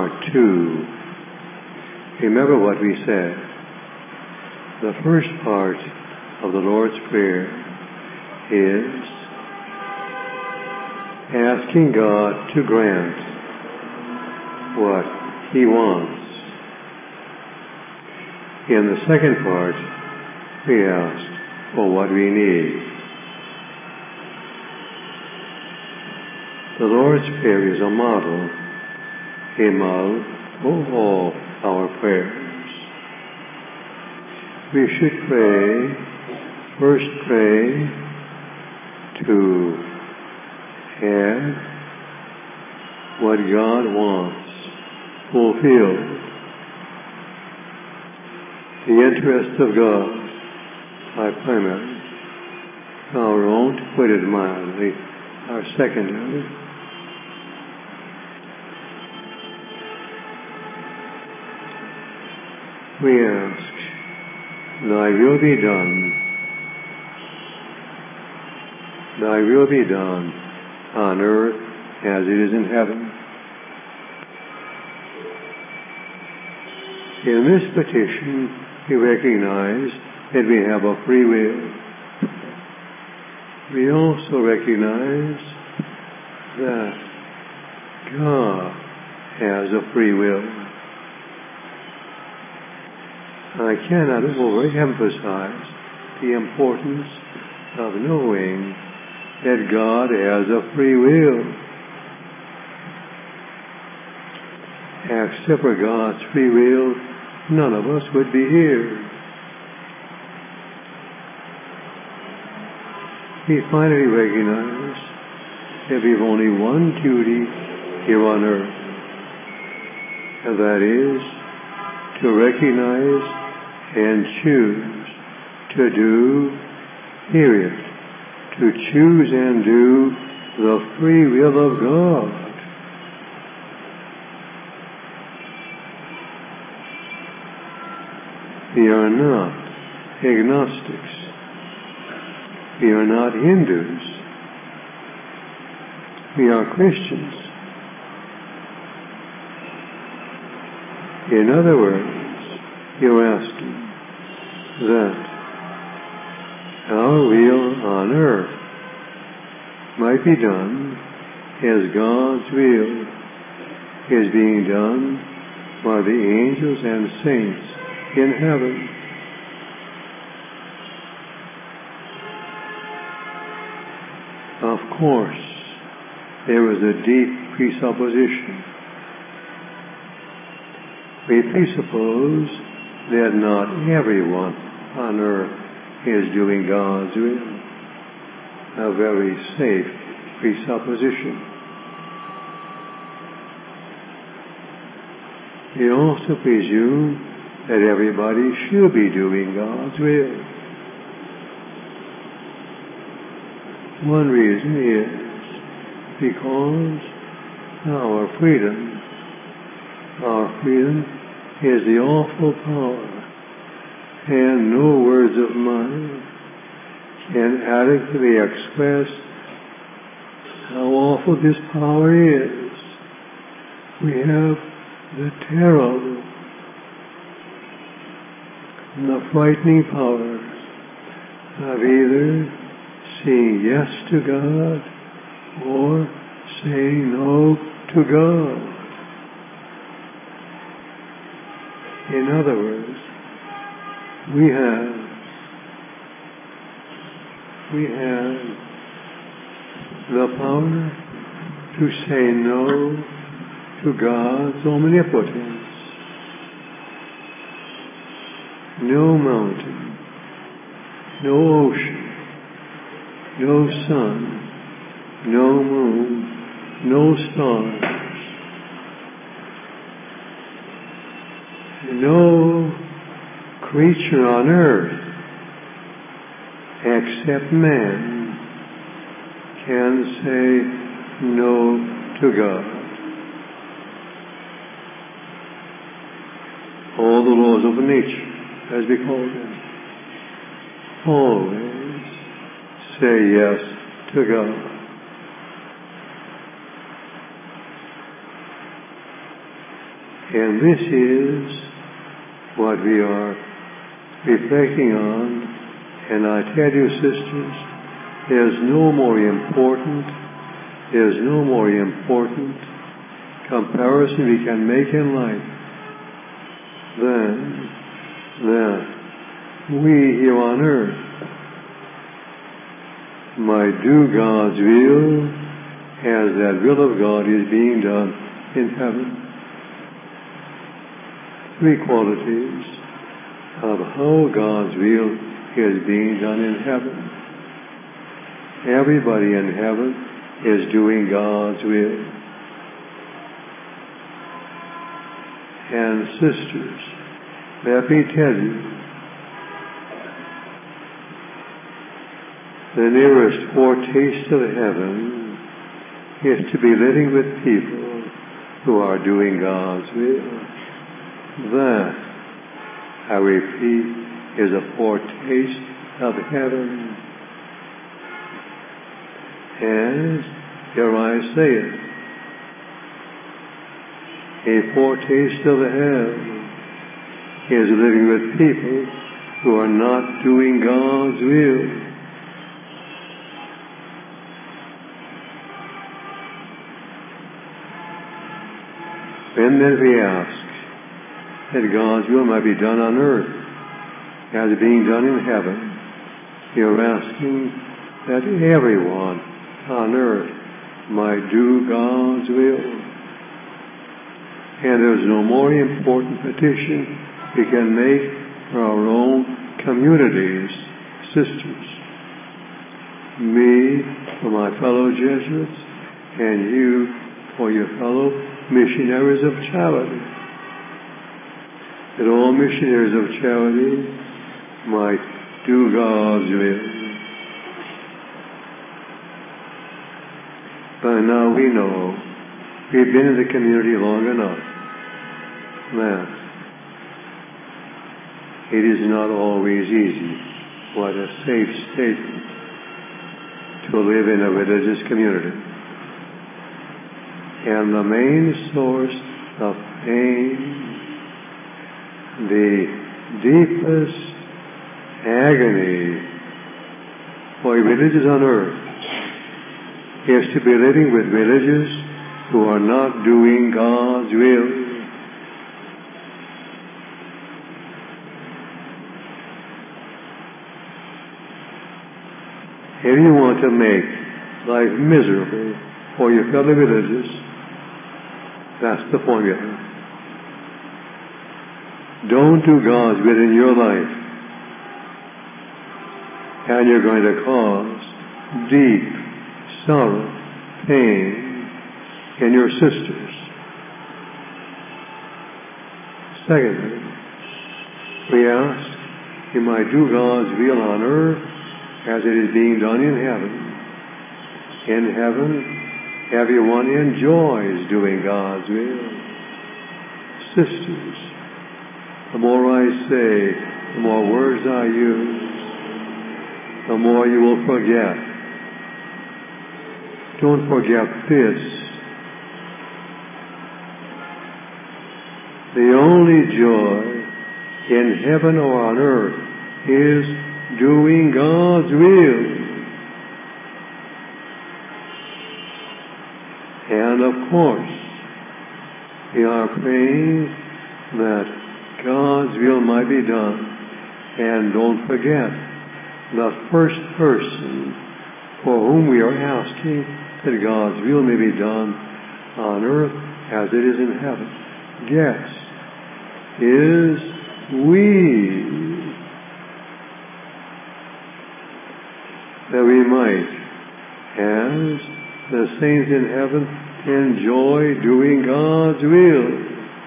Part 2. Remember what we said. The first part of the Lord's Prayer is asking God to grant what He wants. In the second part, we ask for what we need. The Lord's Prayer is a model for all our prayers. We should first pray to have what God wants fulfilled. The interests of God are primary. Our own, to put it mildly, are secondary. We ask, Thy will be done. Thy will be done on earth as it is in heaven. In this petition, we recognize that we have a free will. We also recognize that God has a free will. I cannot overemphasize the importance of knowing that God has a free will. Except for God's free will, none of us would be here. We finally recognize that we have only one duty here on earth, and that is to recognize and choose to do, to choose and do the free will of God. We are not agnostics. We are not Hindus. We are Christians. In other words, you're asking that our will on earth might be done as God's will is being done by the angels and saints in heaven. Of course, there is a deep presupposition. We presuppose that not everyone on earth is doing God's will. A very safe presupposition. We also presume that everybody should be doing God's will. One reason is because our freedom is the awful power, and no words of mine can adequately express how awful this power is. We have the terrible and the frightening power of either saying yes to God or saying no to God. In other words, we have the power to say no to God's omnipotence. No mountain, no ocean, no sun, no moon, no stars, no creature on earth except man can say no to God. All the laws of nature, as we call them, always say yes to God. And this is what we are reflecting on. And I tell you, sisters, there's no more important comparison we can make in life than that we here on earth might do God's will as that will of God is being done in heaven. Three qualities of how God's will is being done in heaven. Everybody in heaven is doing God's will. And sisters, let me tell you, the nearest foretaste of heaven is to be living with people who are doing God's will. That, I repeat, is a foretaste of heaven. And here I say it, a foretaste of hell is living with people who are not doing God's will. And then we ask that God's will might be done on earth as being done in heaven. You're asking that everyone on earth might do God's will. And there's no more important petition we can make for our own communities, sisters. Me for my fellow Jesuits, and you for your fellow missionaries of charity. That all missionaries of charity might do God's will. By now we know, we've been in the community long enough, that it is not always easy, what a safe statement, to live in a religious community. And the main source of pain, the deepest agony for religious on earth, is to be living with religious who are not doing God's will. If you want to make life miserable for your fellow religious, that's the formula. Don't do God's will in your life, and you're going to cause deep sorrow, pain in your sisters. Secondly, we ask you might do God's will on earth as it is being done in heaven. In heaven, everyone enjoys doing God's will. Sisters, the more I say, the more words I use, the more you will forget. Don't forget this. The only joy in heaven or on earth is doing God's will. And of course, we are praying that God's will might be done. And don't forget, the first person for whom we are asking that God's will may be done on earth as it is in heaven, guess, is we. That we might, as the saints in heaven, enjoy doing God's will.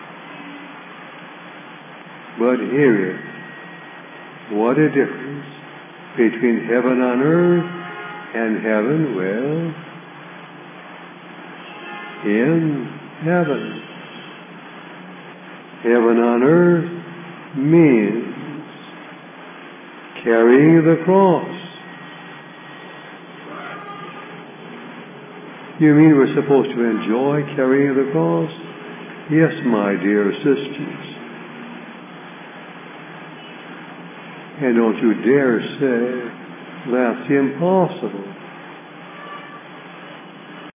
But hear it. What a difference between heaven on earth and heaven, well, in heaven. Heaven on earth means carrying the cross. You mean we're supposed to enjoy carrying the cross? Yes, my dear sisters. And don't you dare say, that's impossible.